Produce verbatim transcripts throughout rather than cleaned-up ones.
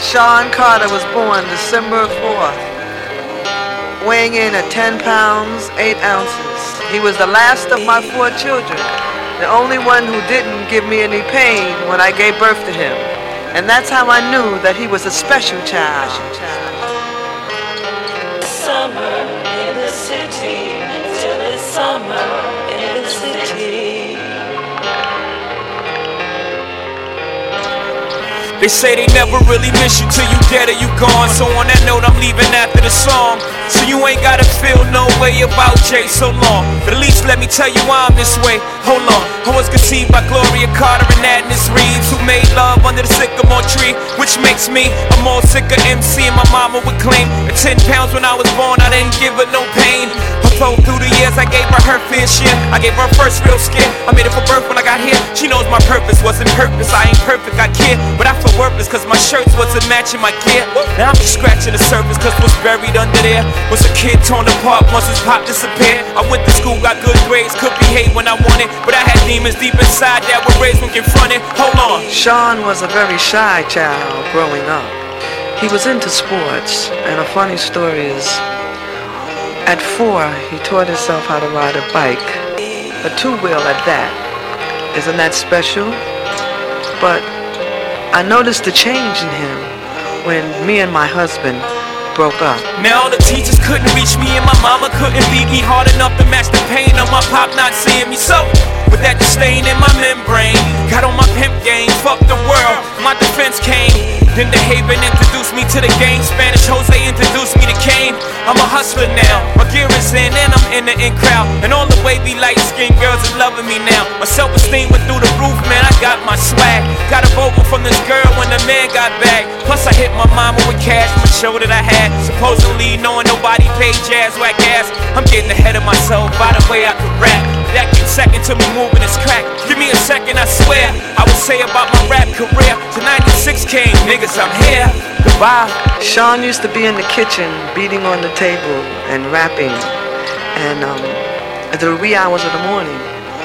Sean Carter was born December fourth, weighing in at ten pounds, eight ounces. He was the last of my four children, the only one who didn't give me any pain when I gave birth to him. And that's how I knew that he was a special child. Summer in the city, till it's summer in the city. They say they never really miss you till you dead or you gone. So on that note, I'm leaving after the song. So you ain't gotta feel no way about Jay so long. But at least let me tell you why I'm this way. Hold on, I was conceived by Gloria Carter and Agnes Reeves, who made love under the sycamore tree, which makes me a more sicker M C. And my mama would claim at ten pounds when I was born, I didn't give her no pain. Although through the years I gave her her fair share, I gave her first real scare. I made it for birth when I got here. She knows my purpose wasn't purpose. I ain't perfect, I care, but I feel worthless cause my shirts wasn't matching my gear. Now I'm just scratching the surface cause what's buried under there was a kid torn apart once his pop disappeared. I went to school, got good grades, could behave when I wanted, but I had demons deep inside that were raised when confronted. Hold on. Sean was a very shy child growing up. He was into sports, and a funny story is, at four, he taught himself how to ride a bike, a two-wheel at that. Isn't that special? But I noticed the change in him when me and my husband broke up. Now all the teachers couldn't reach me and my mama couldn't beat me hard enough to match the pain of my pop not seeing me. So, with that stain in my membrane, got on my pimp game, fuck the world, my defense came. Then the Haven introduced me to the game, Spanish Jose introduced me to Kane. I'm a hustler now, my gear is in and I'm in the in crowd. And all the wavy light-skinned girls are loving me now. My self-esteem went through the roof, man, I got my swag. Got a vocal from this girl when the man got back. Plus I hit my mama with cash from a show that I had. Supposedly knowing nobody paid jazz whack ass. I'm getting ahead of myself by the way I can rap. That gets second to me moving this crack. Give me a second, I swear I would say about my rap career. To ninety-six came, niggas, I'm here. Goodbye. Sean used to be in the kitchen beating on the table and rapping, and um, at the wee hours of the morning.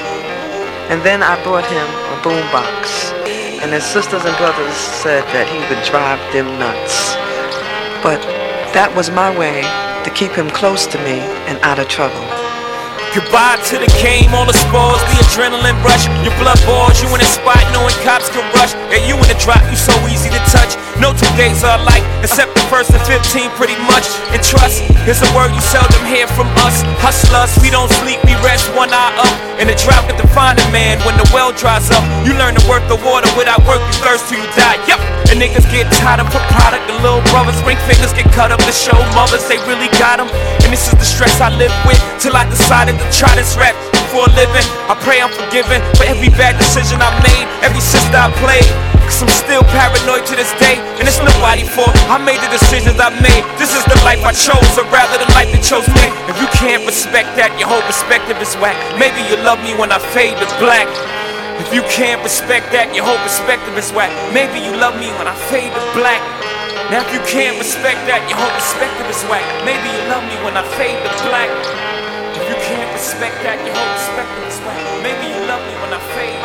And then I brought him a boombox, and his sisters and brothers said that he would drive them nuts. But that was my way to keep him close to me and out of trouble. Goodbye to the game, all the spores, the adrenaline rush. Your blood boils, you in a spot knowing cops can rush. And you in the drop, you so easy to touch. No two days are alike, except the first and fifteen pretty much. And trust is a word you seldom hear from us. Hustlers, we don't sleep, we rest one eye up. And the drought can define a man when the well dries up. You learn to work the water, without work you thirst till you die. Yup. And niggas get tired of a product, and little brothers bring fingers, get cut up to show mothers they really got them. And this is the stress I live with, till I decided to try this rap for a living. I pray I'm forgiven for every bad decision I made, every sister I played. Cause I'm still paranoid to this day, and it's nobody's fault. I made the decisions I made. This is the life I chose, or rather the life that chose me. If you can't respect that, your whole perspective is whack. Maybe you love me when I fade to black. If you can't respect that, your whole perspective is whack. Maybe you love me when I fade to black. Now if you can't respect that, your whole perspective is whack. Maybe you love me when I fade to black. If you can't respect that, your whole perspective is whack. Maybe you love me when I fade